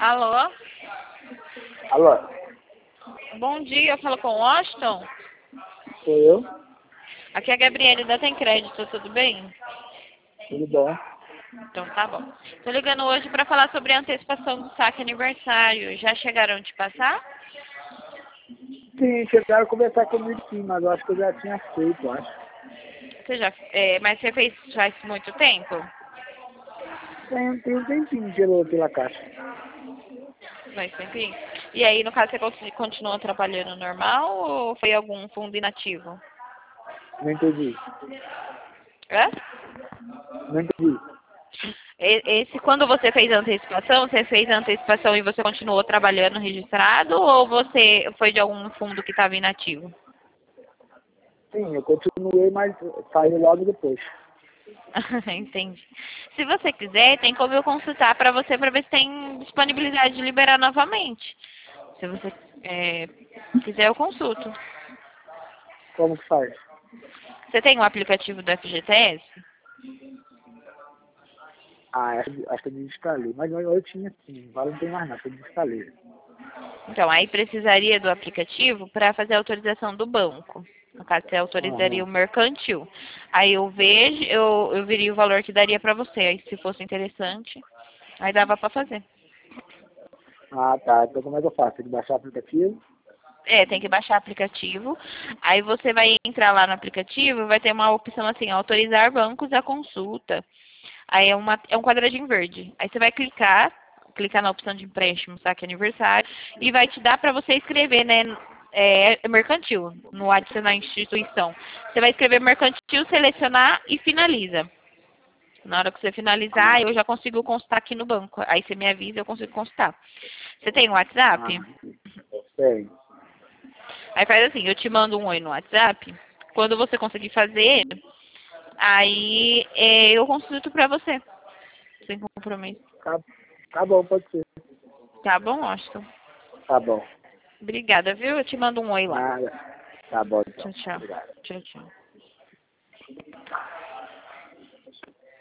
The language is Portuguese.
Alô? Alô, Bom dia, eu falo com o Washington. sou eu? Aqui é a Gabriele da Tem Crédito, tudo bem? Tudo bom? Então tá bom. Tô ligando hoje para falar sobre a antecipação do saque aniversário. Já chegaram a te passar? Sim, chegaram a conversar comigo sim, mas eu acho que eu já tinha feito, eu acho. Mas você fez faz muito tempo? Tem um tempinho pela caixa. Faz tempinho. E aí, no caso, você continua trabalhando normal ou foi algum fundo inativo? Não entendi. Hã? Não entendi. Quando você fez a antecipação e você continuou trabalhando registrado ou você foi de algum fundo que estava inativo? Sim, eu continuei, mas saiu logo depois. Entendi. Se você quiser, tem como eu consultar para você para ver se tem disponibilidade de liberar novamente. Se você quiser, eu consulto. Como que faz? Você tem o aplicativo do FGTS? Ah, acho que eu desinstalei. Mas eu tinha sim, agora não tem mais nada, eu desinstalei. Então, aí precisaria do aplicativo para fazer a autorização do banco. No caso, você autorizaria Aham. o mercantil. Aí eu veria o valor que daria para você. Aí, se fosse interessante, aí dava para fazer. Ah, tá. Então como é que eu faço? Tem que baixar o aplicativo? Tem que baixar o aplicativo. Aí você vai entrar lá no aplicativo, vai ter uma opção assim, autorizar bancos à consulta. Aí é um quadradinho verde. Aí você vai clicar na opção de empréstimo, saque aniversário, e vai te dar para você escrever, né? Mercantil, no adicionar instituição. Você vai escrever mercantil, selecionar e finaliza. Na hora que você finalizar, Ah, eu já consigo constar aqui no banco. Aí você me avisa, eu consigo constar. Você tem o WhatsApp? ah, tem. Aí faz assim, eu te mando um oi no WhatsApp. Quando você conseguir fazer, aí eu consulto pra você. Sem compromisso. Tá, tá bom, pode ser. Tá bom, Austin? Tá bom. Obrigada, viu? Eu te mando um oi lá. Nada. Tá bom então. Tchau, tchau. Obrigado. Tchau, tchau.